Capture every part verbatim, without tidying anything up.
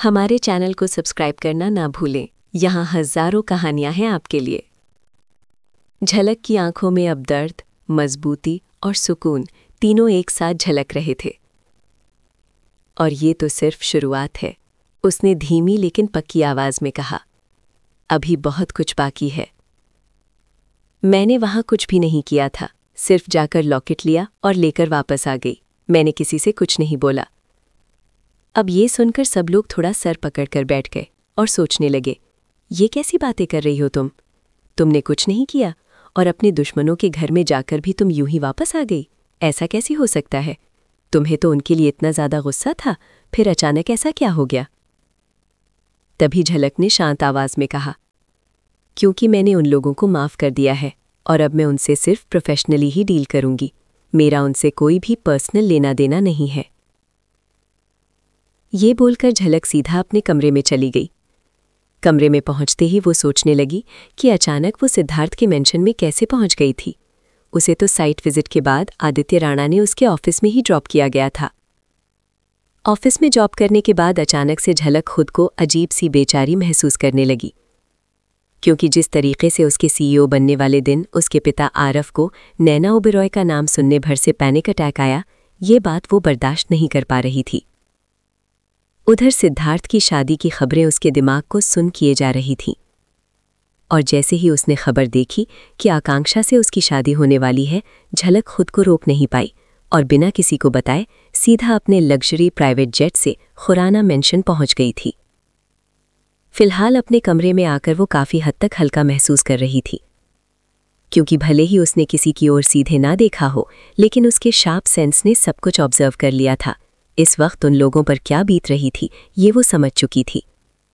हमारे चैनल को सब्सक्राइब करना ना भूलें। यहाँ हजारों कहानियां हैं आपके लिए। झलक की आंखों में अब दर्द, मजबूती और सुकून तीनों एक साथ झलक रहे थे। और ये तो सिर्फ शुरुआत है, उसने धीमी लेकिन पक्की आवाज में कहा। अभी बहुत कुछ बाकी है। मैंने वहां कुछ भी नहीं किया था, सिर्फ जाकर लॉकेट लिया और लेकर वापस आ गई। मैंने किसी से कुछ नहीं बोला। अब ये सुनकर सब लोग थोड़ा सर पकड़कर बैठ गए और सोचने लगे, ये कैसी बातें कर रही हो तुम? तुमने कुछ नहीं किया और अपने दुश्मनों के घर में जाकर भी तुम यूं ही वापस आ गई। ऐसा कैसे हो सकता है? तुम्हें तो उनके लिए इतना ज्यादा गुस्सा था, फिर अचानक ऐसा क्या हो गया? तभी झलक ने शांत आवाज में कहा, क्योंकि मैंने उन लोगों को माफ कर दिया है और अब मैं उनसे सिर्फ प्रोफेशनली ही डील करूंगी। मेरा उनसे कोई भी पर्सनल लेना देना नहीं है। ये बोलकर झलक सीधा अपने कमरे में चली गई। कमरे में पहुंचते ही वो सोचने लगी कि अचानक वो सिद्धार्थ के मेंशन में कैसे पहुंच गई थी। उसे तो साइट विजिट के बाद आदित्य राणा ने उसके ऑफिस में ही ड्रॉप किया गया था। ऑफिस में जॉब करने के बाद अचानक से झलक खुद को अजीब सी बेचारी महसूस करने लगी, क्योंकि जिस तरीके से उसके सीईओ बनने वाले दिन उसके पिता आरफ को नैना ओबेरॉय का नाम सुनने भर से पैनिक अटैक आया, ये बात वो बर्दाश्त नहीं कर पा रही थी। उधर सिद्धार्थ की शादी की खबरें उसके दिमाग को सुन किए जा रही थीं, और जैसे ही उसने खबर देखी कि आकांक्षा से उसकी शादी होने वाली है, झलक खुद को रोक नहीं पाई और बिना किसी को बताए सीधा अपने लग्जरी प्राइवेट जेट से खुराना मेंशन पहुंच गई थी। फिलहाल अपने कमरे में आकर वो काफ़ी हद तक हल्का महसूस कर रही थी, क्योंकि भले ही उसने किसी की ओर सीधे ना देखा हो, लेकिन उसके शार्प सेंस ने सब कुछ ऑब्जर्व कर लिया था। इस वक्त उन लोगों पर क्या बीत रही थी ये वो समझ चुकी थी।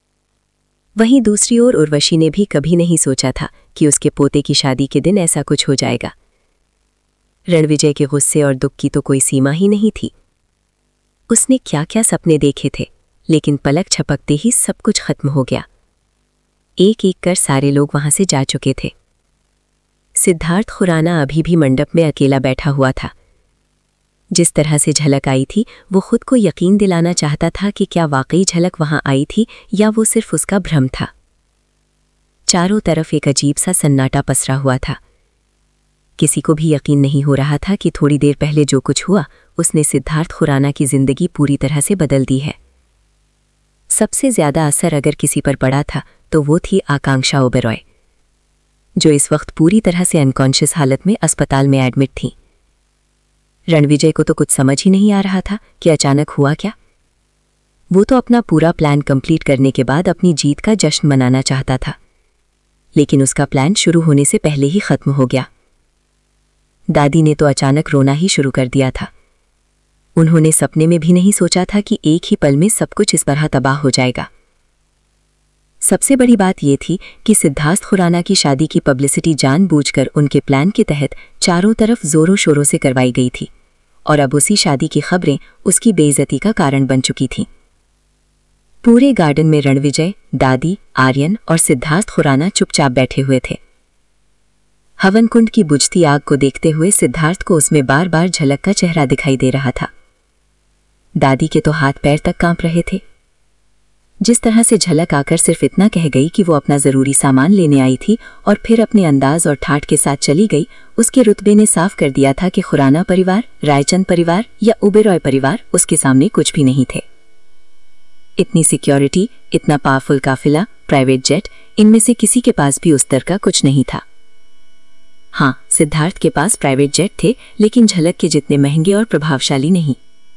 वहीं दूसरी ओर उर्वशी ने भी कभी नहीं सोचा था कि उसके पोते की शादी के दिन ऐसा कुछ हो जाएगा। रणविजय के गुस्से और दुख की तो कोई सीमा ही नहीं थी। उसने क्या क्या सपने देखे थे, लेकिन पलक झपकते ही सब कुछ खत्म हो गया। एक एक कर सारे लोग वहां से जा चुके थे। सिद्धार्थ खुराना अभी भी मंडप में अकेला बैठा हुआ था। जिस तरह से झलक आई थी, वो खुद को यकीन दिलाना चाहता था कि क्या वाकई झलक वहां आई थी या वो सिर्फ उसका भ्रम था। चारों तरफ एक अजीब सा सन्नाटा पसरा हुआ था। किसी को भी यकीन नहीं हो रहा था कि थोड़ी देर पहले जो कुछ हुआ उसने सिद्धार्थ खुराना की जिंदगी पूरी तरह से बदल दी है। सबसे ज्यादा असर अगर किसी पर पड़ा था तो वो थी आकांक्षा ओबेरॉय, जो इस वक्त पूरी तरह से अनकॉन्शियस हालत में अस्पताल में एडमिट थी। रणविजय को तो कुछ समझ ही नहीं आ रहा था कि अचानक हुआ क्या। वो तो अपना पूरा प्लान कंप्लीट करने के बाद अपनी जीत का जश्न मनाना चाहता था, लेकिन उसका प्लान शुरू होने से पहले ही खत्म हो गया। दादी ने तो अचानक रोना ही शुरू कर दिया था। उन्होंने सपने में भी नहीं सोचा था कि एक ही पल में सब कुछ इस तरह तबाह हो जाएगा। सबसे बड़ी बात यह थी कि सिद्धार्थ खुराना की शादी की पब्लिसिटी जानबूझकर उनके प्लान के तहत चारों तरफ जोरों शोरों से करवाई गई थी, और अब उसी शादी की खबरें उसकी बेइज्जती का कारण बन चुकी थीं। पूरे गार्डन में रणविजय, दादी, आर्यन और सिद्धार्थ खुराना चुपचाप बैठे हुए थे। हवन कुंड की बुझती आग को देखते हुए सिद्धार्थ को उसमें बार बार झलक का चेहरा दिखाई दे रहा था। दादी के तो हाथ पैर तक कांप रहे थे। जिस तरह से झलक आकर सिर्फ इतना कह गई कि वो अपना जरूरी सामान लेने आई थी और फिर अपने अंदाज और ठाठ के साथ चली गई, उसके रुतबे ने साफ कर दिया था कि खुराना परिवार, रायचंद परिवार या ओबेरॉय परिवार उसके सामने कुछ भी नहीं थे। इतनी सिक्योरिटी, इतना पावरफुल काफिला, प्राइवेट जेट, इनमें से किसी के पास भी उस तरह का कुछ नहीं था। हाँ, सिद्धार्थ के पास प्राइवेट जेट थे, लेकिन झलक के जितने महंगे और प्रभावशाली नहीं।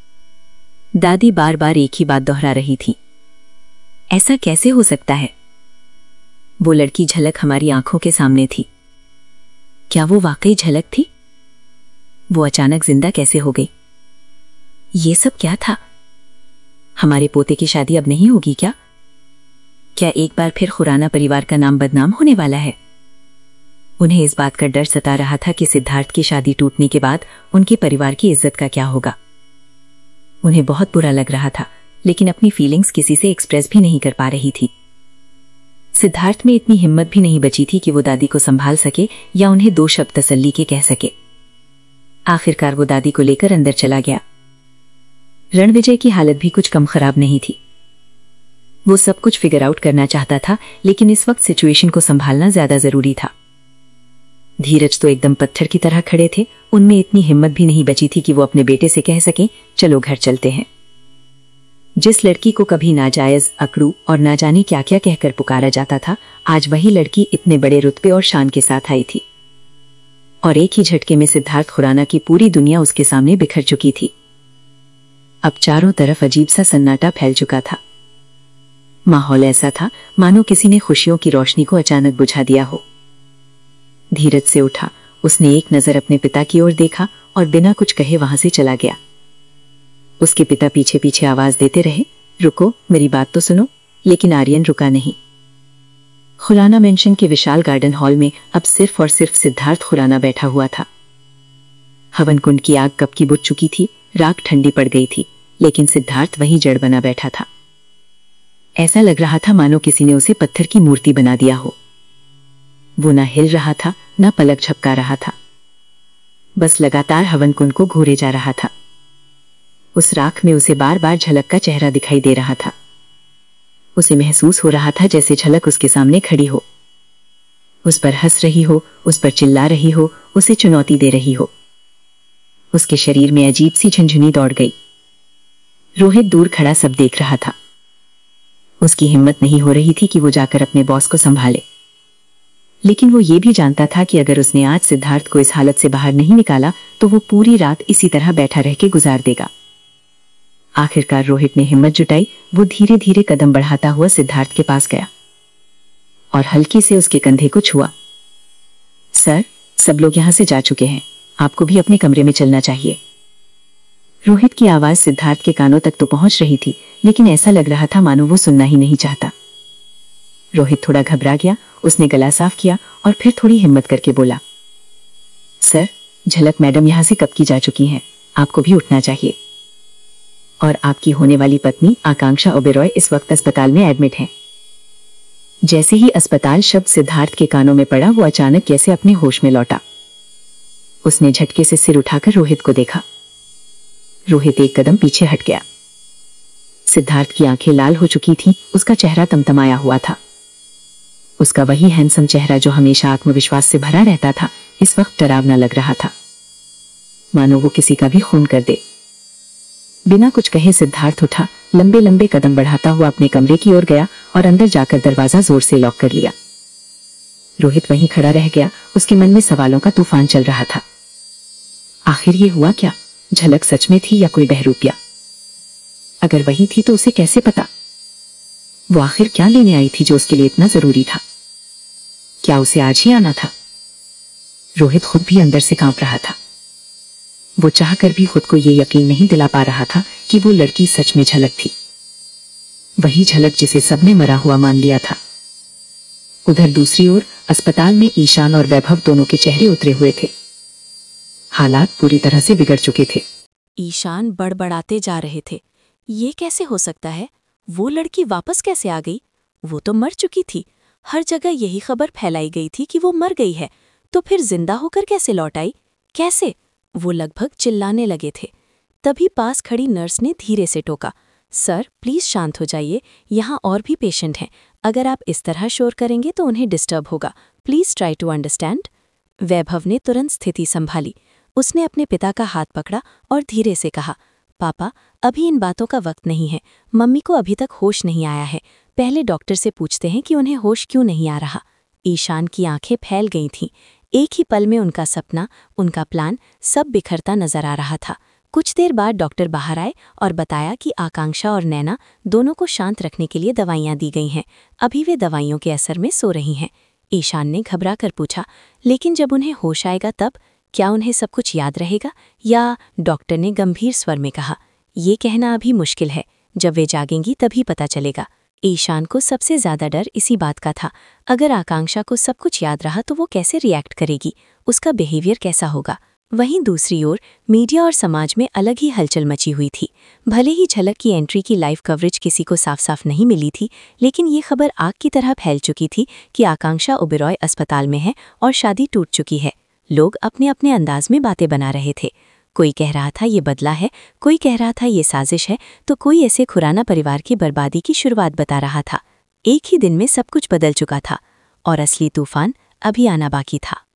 दादी बार बार एक ही बात दोहरा रही थी, ऐसा कैसे हो सकता है? वो लड़की झलक हमारी आंखों के सामने थी। क्या वो वाकई झलक थी? वो अचानक जिंदा कैसे हो गई? ये सब क्या था? हमारे पोते की शादी अब नहीं होगी क्या? क्या एक बार फिर खुराना परिवार का नाम बदनाम होने वाला है? उन्हें इस बात का डर सता रहा था कि सिद्धार्थ की शादी टूटने के बाद उनके परिवार की इज्जत का क्या होगा। उन्हें बहुत बुरा लग रहा था, लेकिन अपनी फीलिंग्स किसी से एक्सप्रेस भी नहीं कर पा रही थी। सिद्धार्थ में इतनी हिम्मत भी नहीं बची थी कि वो दादी को संभाल सके या उन्हें दो शब्द तसल्ली के कह सके। आखिरकार वो दादी को लेकर अंदर चला गया। रणविजय की हालत भी कुछ कम खराब नहीं थी। वो सब कुछ फिगर आउट करना चाहता था, लेकिन इस वक्त सिचुएशन को संभालना ज्यादा जरूरी था। धीरज तो एकदम पत्थर की तरह खड़े थे। उनमें इतनी हिम्मत भी नहीं बची थी कि वो अपने बेटे से कह सकें, चलो घर चलते हैं। जिस लड़की को कभी नाजायज, अकड़ू और ना जाने क्या क्या कहकर पुकारा जाता था, आज वही लड़की इतने बड़े रुतबे और शान के साथ आई थी। और एक ही झटके में सिद्धार्थ खुराना की पूरी दुनिया उसके सामने बिखर चुकी थी। अब चारों तरफ अजीब सा सन्नाटा फैल चुका था। माहौल ऐसा था मानो किसी ने खुशियों की रोशनी को अचानक बुझा दिया हो। धीरज से उठा, उसने एक नजर अपने पिता की ओर देखा और बिना कुछ कहे वहां से चला गया। उसके पिता पीछे पीछे आवाज देते रहे, रुको, मेरी बात तो सुनो। लेकिन आर्यन रुका नहीं। खुराना मेंशन के विशाल गार्डन हॉल में अब सिर्फ और सिर्फ सिद्धार्थ खुराना बैठा हुआ था। हवन कुंड की आग कब की बुझ चुकी थी, राख ठंडी पड़ गई थी, लेकिन सिद्धार्थ वहीं जड़ बना बैठा था। ऐसा लग रहा था मानो किसी ने उसे पत्थर की मूर्ति बना दिया हो। वो ना हिल रहा था, ना पलक झपका रहा था, बस लगातार हवन कुंड को घूरे जा रहा था। उस राख में उसे बार बार झलक का चेहरा दिखाई दे रहा था। उसे महसूस हो रहा था जैसे झलक उसके सामने खड़ी हो, उस पर हंस रही हो, उस पर चिल्ला रही हो, उसे चुनौती दे रही हो। उसके शरीर में अजीब सी झुंझुनी दौड़ गई। रोहित दूर खड़ा सब देख रहा था। उसकी हिम्मत नहीं हो रही थी कि वो जाकर अपने बॉस को संभाले, लेकिन वो ये भी जानता था कि अगर उसने आज सिद्धार्थ को इस हालत से बाहर नहीं निकाला तो वो पूरी रात इसी तरह बैठा रह के गुजार देगा। आखिरकार रोहित ने हिम्मत जुटाई। वो धीरे धीरे कदम बढ़ाता हुआ सिद्धार्थ के पास गया और हल्के से उसके कंधे को छुआ। सर, सब लोग यहां से जा चुके हैं, आपको भी अपने कमरे में चलना चाहिए। रोहित की आवाज सिद्धार्थ के कानों तक तो पहुंच रही थी, लेकिन ऐसा लग रहा था मानो वो सुनना ही नहीं चाहता। रोहित थोड़ा घबरा गया। उसने गला साफ किया और फिर थोड़ी हिम्मत करके बोला, सर, झलक मैडम यहां से कब की जा चुकी हैं, आपको भी उठना चाहिए। और आपकी होने वाली पत्नी आकांक्षा ओबेरॉय इस वक्त अस्पताल में एडमिट है। जैसे ही अस्पताल शब्द सिद्धार्थ के कानों में पड़ा, वो अचानक कैसे अपने होश में लौटा। उसने झटके से सिर उठाकर रोहित को देखा। रोहित एक कदम पीछे हट गया। सिद्धार्थ की आंखें लाल हो चुकी थीं, उसका चेहरा तमतमाया हुआ था। उसका वही हैंडसम चेहरा जो हमेशा आत्मविश्वास से भरा रहता था, इस वक्त डरावना लग रहा था, मानो वो किसी का भी खून कर दे। बिना कुछ कहे सिद्धार्थ उठा, लंबे लंबे कदम बढ़ाता हुआ अपने कमरे की ओर गया और अंदर जाकर दरवाजा जोर से लॉक कर लिया। रोहित वहीं खड़ा रह गया। उसके मन में सवालों का तूफान चल रहा था। आखिर ये हुआ क्या? झलक सच में थी या कोई बहरूपिया? अगर वही थी तो उसे कैसे पता? वो आखिर क्या लेने आई थी जो उसके लिए इतना जरूरी था? क्या उसे आज ही आना था? रोहित खुद भी अंदर से कांप रहा था। वो चाहकर भी खुद को ये यकीन नहीं दिला पा रहा था कि वो लड़की सच में झलक थी, वही झलक जिसे सबने मरा हुआ मान लिया था। उधर दूसरी ओर अस्पताल में ईशान और वैभव दोनों के चेहरे उतरे हुए थे। हालात पूरी तरह से बिगड़ चुके थे। ईशान बड़बड़ाते जा रहे थे, ये कैसे हो सकता है? वो लड़की वापस कैसे आ गई? वो तो मर चुकी थी। हर जगह यही खबर फैलाई गई थी कि वो मर गई है, तो फिर जिंदा होकर कैसे लौट आई? कैसे? वो लगभग चिल्लाने लगे थे। तभी पास खड़ी नर्स ने धीरे से टोका, सर प्लीज शांत हो जाइए, यहाँ और भी पेशेंट हैं। अगर आप इस तरह शोर करेंगे तो उन्हें डिस्टर्ब होगा। Please try to understand. Vaibhav ने तुरंत स्थिति संभाली। उसने अपने पिता का हाथ पकड़ा और धीरे से कहा, पापा अभी इन बातों का वक्त नहीं है। मम्मी को अभी तक होश नहीं आया है। पहले डॉक्टर से पूछते हैं कि उन्हें होश क्यों नहीं आ रहा। ईशान की आंखें फैल गई थीं। एक ही पल में उनका सपना, उनका प्लान सब बिखरता नजर आ रहा था। कुछ देर बाद डॉक्टर बाहर आए और बताया कि आकांक्षा और नैना दोनों को शांत रखने के लिए दवाइयां दी गई हैं। अभी वे दवाइयों के असर में सो रही हैं। ईशान ने घबरा कर पूछा, लेकिन जब उन्हें होश आएगा तब क्या उन्हें सब कुछ याद रहेगा? या डॉक्टर ने गंभीर स्वर में कहा, ये कहना अभी मुश्किल है। जब वे जागेंगी तभी पता चलेगा। ईशान को सबसे ज्यादा डर इसी बात का था। अगर आकांक्षा को सब कुछ याद रहा तो वो कैसे रिएक्ट करेगी? उसका बिहेवियर कैसा होगा? वहीं दूसरी ओर मीडिया और समाज में अलग ही हलचल मची हुई थी। भले ही झलक की एंट्री की लाइव कवरेज किसी को साफ साफ नहीं मिली थी, लेकिन ये खबर आग की तरह फैल चुकी थी कि आकांक्षा ओबेरॉय अस्पताल में है और शादी टूट चुकी है। लोग अपने अपने अंदाज में बातें बना रहे थे। कोई कह रहा था ये बदला है, कोई कह रहा था ये साजिश है, तो कोई ऐसे खुराना परिवार की बर्बादी की शुरुआत बता रहा था। एक ही दिन में सब कुछ बदल चुका था और असली तूफान अभी आना बाकी था।